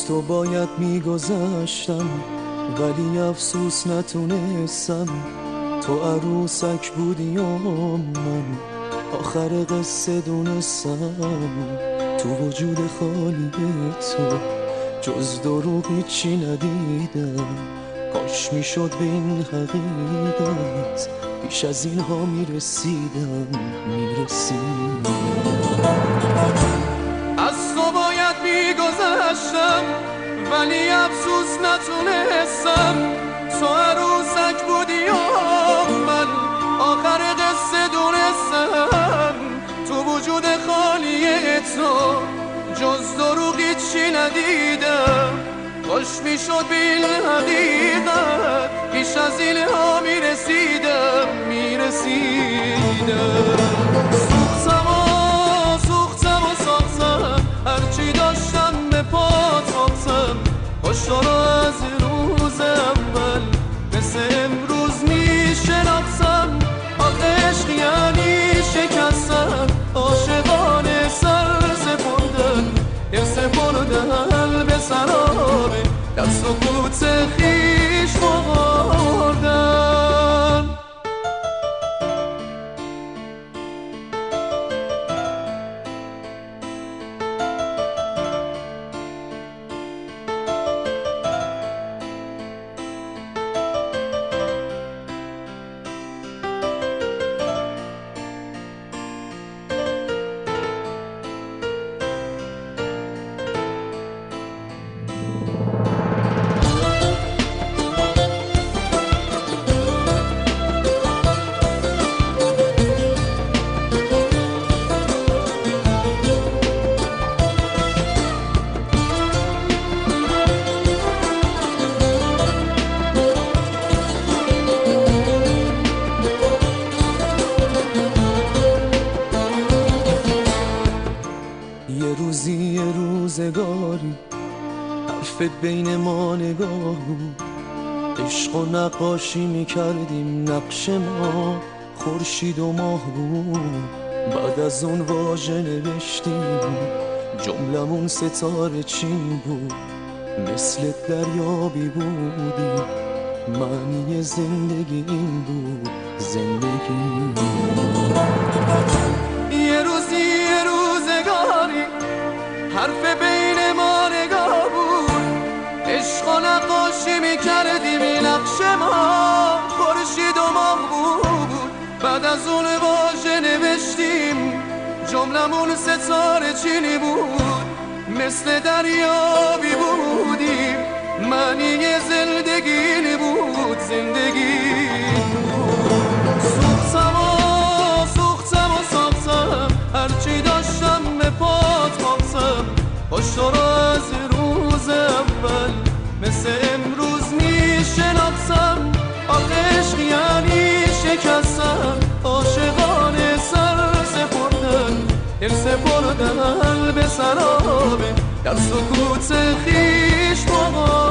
تو باید میگذشتم ولی افسوس نتونستم. تو عروسک بودی و من آخر قصه دونستم. تو وجود خالی تو جز دروغ هیچی ندیدم. کاش میشد به این حقیقت بیش از اینها میرسیدم. از تو باید میگذشتم ولی افسوس نتونستم. تو عروسک بودی و من آخر قصه دونستم. تو وجود خالی تو جز دروغی چی ندیدم. کاش میشد به این حقیقت بیش از اینها میرسیدم. سوختم و ساختم هرچی داشتم به پا تاختم. کاش تو رو از روز اول مثل امروز میشناختم. آخه عشق یعنی شکستن، عاشقانه سر سپردن، دل سپردن به سرابه در سکوت خویش مردن. یه روزگاری حرفت بین ما نگاه بود. عشق و نقاشی میکردیم نقش ما خورشید و ماه بود. بعد از اون واژه نوشتیم جملمون ستاره چین بود. مثل دریابی بودی معنی زندگی این بود. یه روزگاری حرف بین ما نگاه بود. عشق و نقاشی میکردیم این نقش ما خورشید و ماه بود. بعد از اون واژه نوشتیم جملمون ستاره چینی بود. مثل دریابی بودیم معنی زندگی بود. سوختم و ساختم هرچی داشتم به پا تاختم. کاش تو رو از روز اول مثل امروز میشناختم. آخه عشق یعنی شکستن، عاشقانه سر سپردن، دل سپردن به سرابه در سکوت خویش